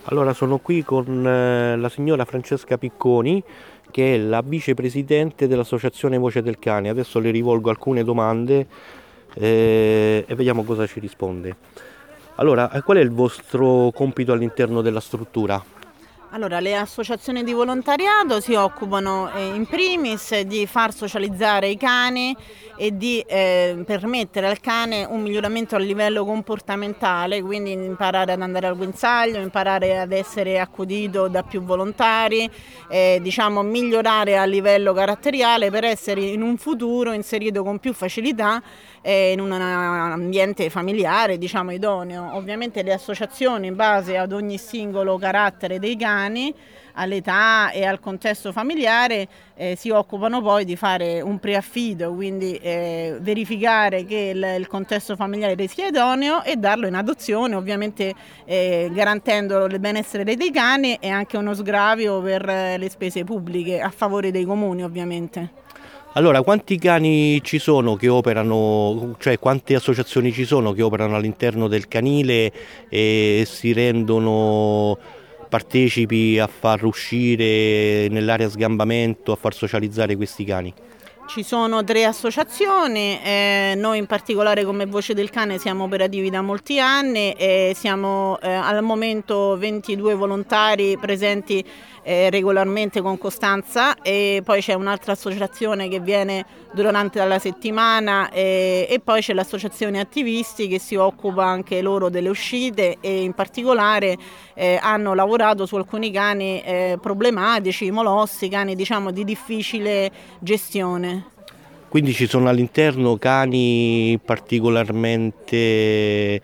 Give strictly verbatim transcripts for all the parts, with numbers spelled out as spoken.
Allora, sono qui con eh, la signora Francesca Picconi, che è la vicepresidente dell'Associazione Voce del Cane. Adesso le rivolgo alcune domande eh, e vediamo cosa ci risponde. Allora, eh, qual è il vostro compito all'interno della struttura? Allora, le associazioni di volontariato si occupano eh, in primis di far socializzare i cani e di eh, permettere al cane un miglioramento a livello comportamentale, quindi imparare ad andare al guinzaglio, imparare ad essere accudito da più volontari, eh, diciamo migliorare a livello caratteriale per essere in un futuro inserito con più facilità eh, in un ambiente familiare, diciamo idoneo. Ovviamente le associazioni in base ad ogni singolo carattere dei cani, all'età e al contesto familiare eh, si occupano poi di fare un preaffido, quindi eh, verificare che il, il contesto familiare sia idoneo e darlo in adozione, ovviamente eh, garantendo il benessere dei cani e anche uno sgravio per eh, le spese pubbliche a favore dei comuni, ovviamente. Allora, quanti cani ci sono che operano, cioè quante associazioni ci sono che operano all'interno del canile e si rendono partecipi a far uscire nell'area sgambamento, a far socializzare questi cani? Ci sono tre associazioni, eh, noi in particolare come Voce del Cane siamo operativi da molti anni e siamo eh, al momento ventidue volontari presenti eh, regolarmente con costanza, e poi c'è un'altra associazione che viene durante la settimana e, e poi c'è l'associazione attivisti che si occupa anche loro delle uscite e in particolare eh, hanno lavorato su alcuni cani eh, problematici, molossi, cani diciamo di difficile gestione. Quindi ci sono all'interno cani particolarmente eh,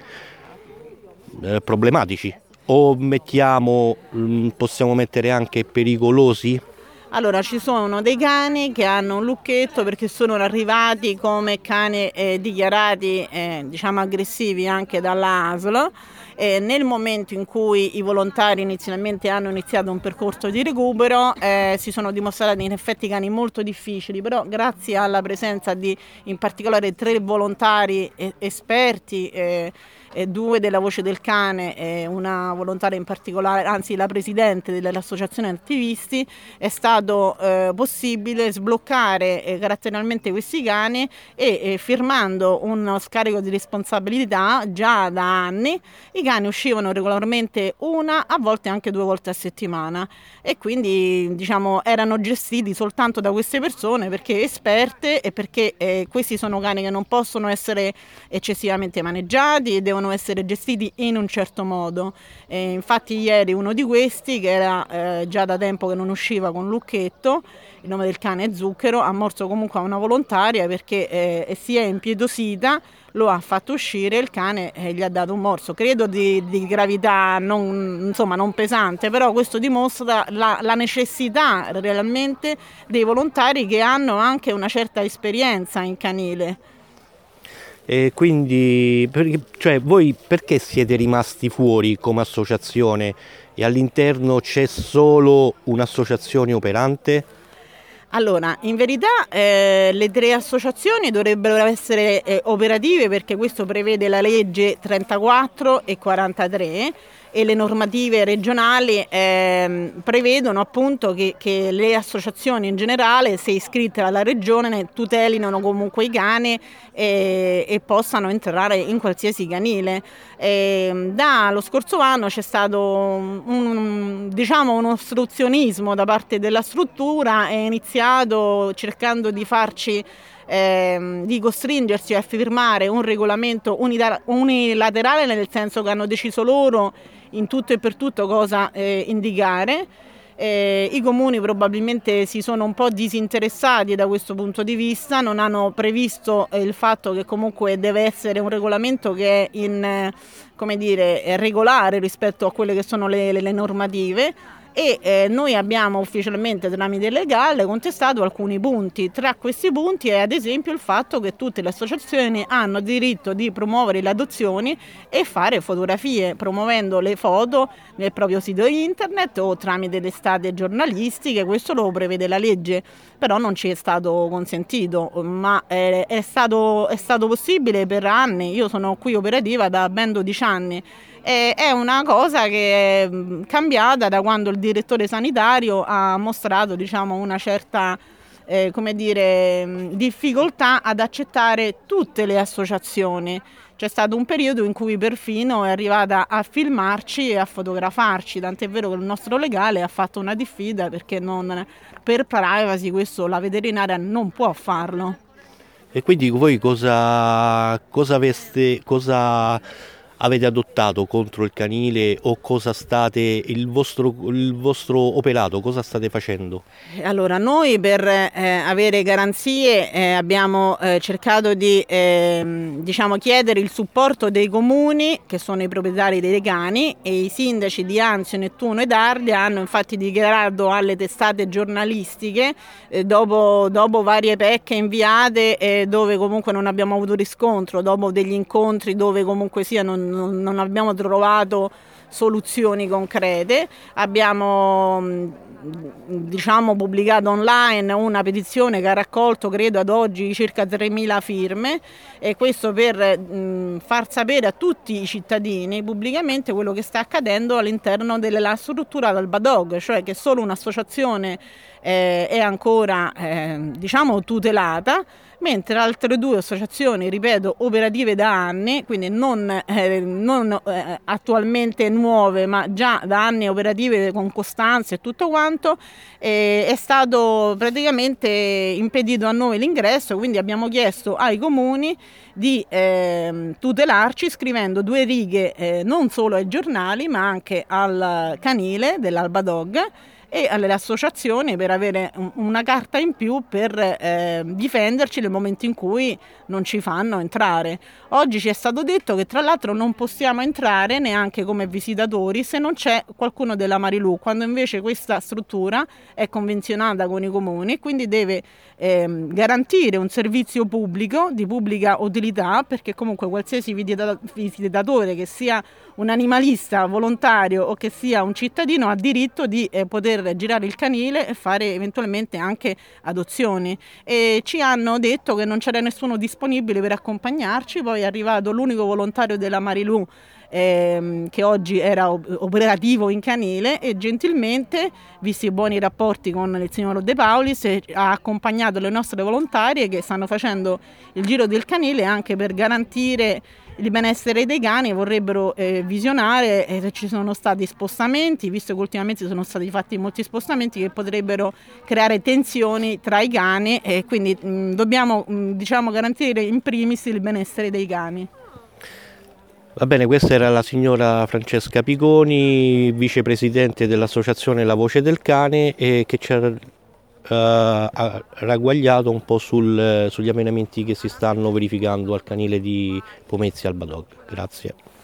problematici o mettiamo, mh, possiamo mettere anche pericolosi? Allora, ci sono dei cani che hanno un lucchetto perché sono arrivati come cani eh, dichiarati eh, diciamo aggressivi anche dall'A S L. E nel momento in cui i volontari inizialmente hanno iniziato un percorso di recupero eh, si sono dimostrati in effetti cani molto difficili, però grazie alla presenza di in particolare tre volontari eh, esperti eh, e due della Voce del Cane e una volontaria in particolare, anzi la presidente dell'associazione attivisti, è stato eh, possibile sbloccare eh, caratterialmente questi cani e eh, firmando uno scarico di responsabilità già da anni i cani uscivano regolarmente una, a volte anche due volte a settimana, e quindi diciamo erano gestiti soltanto da queste persone perché esperte e perché eh, questi sono cani che non possono essere eccessivamente maneggiati e devono essere gestiti in un certo modo. E infatti ieri uno di questi, che era eh, già da tempo che non usciva con Lucchetto, il nome del cane è Zucchero, ha morso comunque a una volontaria perché eh, si è impiedosita, lo ha fatto uscire, il cane eh, gli ha dato un morso, credo di, di gravità non, insomma, non pesante, però questo dimostra la, la necessità realmente dei volontari che hanno anche una certa esperienza in canile. E quindi, per- cioè, voi perché siete rimasti fuori come associazione e all'interno c'è solo un'associazione operante? Allora, in verità eh, le tre associazioni dovrebbero essere eh, operative perché questo prevede la legge trentaquattro e quarantatré e le normative regionali eh, prevedono appunto che, che le associazioni in generale, se iscritte alla regione, tutelino comunque i cani e, e possano entrare in qualsiasi canile. E, dallo scorso anno c'è stato un, un, diciamo un ostruzionismo da parte della struttura, è iniziato cercando di farci Eh, di costringersi a firmare un regolamento unilaterale, nel senso che hanno deciso loro in tutto e per tutto cosa eh, indicare. Eh, I comuni probabilmente si sono un po' disinteressati da questo punto di vista, non hanno previsto eh, il fatto che comunque deve essere un regolamento che è in, eh, come dire, è regolare rispetto a quelle che sono le, le, le normative. E eh, noi abbiamo ufficialmente tramite legale contestato alcuni punti. Tra questi punti è ad esempio il fatto che tutte le associazioni hanno diritto di promuovere le adozioni e fare fotografie, promuovendo le foto nel proprio sito internet o tramite testate giornalistiche. Questo lo prevede la legge, però non ci è stato consentito, ma eh, è stato, è stato possibile per anni. Io sono qui operativa da ben dodici anni E è una cosa che è cambiata da quando il direttore sanitario ha mostrato, diciamo, una certa eh, come dire, difficoltà ad accettare tutte le associazioni. C'è stato un periodo in cui perfino è arrivata a filmarci e a fotografarci, tant'è vero che il nostro legale ha fatto una diffida perché non, per privacy questo la veterinaria non può farlo. E quindi voi cosa, cosa aveste, cosa avete adottato contro il canile o cosa state, il vostro, il vostro operato, cosa state facendo? Allora, noi per eh, avere garanzie eh, abbiamo eh, cercato di eh, diciamo, chiedere il supporto dei comuni che sono i proprietari dei cani, e i sindaci di Anzio, Nettuno ed Ardea hanno infatti dichiarato alle testate giornalistiche eh, dopo, dopo varie pecche inviate eh, dove comunque non abbiamo avuto riscontro, dopo degli incontri dove comunque sia non, non, non abbiamo trovato soluzioni concrete. Abbiamo diciamo pubblicato online una petizione che ha raccolto credo ad oggi circa tremila firme, e questo per mh, far sapere a tutti i cittadini pubblicamente quello che sta accadendo all'interno della struttura Albadog, cioè che solo un'associazione eh, è ancora eh, diciamo tutelata, mentre altre due associazioni, ripeto, operative da anni, quindi non, eh, non eh, attualmente nuove, ma già da anni operative con costanza e tutto quanto, eh, è stato praticamente impedito a noi l'ingresso, quindi abbiamo chiesto ai comuni di eh, tutelarci scrivendo due righe eh, non solo ai giornali ma anche al canile dell'Albadog e alle associazioni per avere una carta in più per eh, difenderci nel momento in cui non ci fanno entrare. Oggi ci è stato detto che tra l'altro non possiamo entrare neanche come visitatori se non c'è qualcuno della Marilù, quando invece questa struttura è convenzionata con i comuni e quindi deve eh, garantire un servizio pubblico di pubblica utilità, perché comunque qualsiasi visitatore, che sia un animalista volontario o che sia un cittadino, ha diritto di eh, poter girare il canile e fare eventualmente anche adozioni, e ci hanno detto che non c'era nessuno disponibile per accompagnarci. Poi è arrivato l'unico volontario della Marilù ehm, che oggi era operativo in canile e gentilmente, visti i buoni rapporti con il signor De Paulis, ha accompagnato le nostre volontarie che stanno facendo il giro del canile anche per garantire il benessere dei cani. Vorrebbero eh, visionare eh, se ci sono stati spostamenti, visto che ultimamente sono stati fatti molti spostamenti che potrebbero creare tensioni tra i cani, e quindi mh, dobbiamo mh, diciamo garantire in primis il benessere dei cani. Va bene, questa era la signora Francesca Piconi, vicepresidente dell'associazione La Voce del Cane, e che ci ha Uh, ha ragguagliato un po' sul, sugli avvenimenti che si stanno verificando al canile di Pomezia Albadog. Grazie.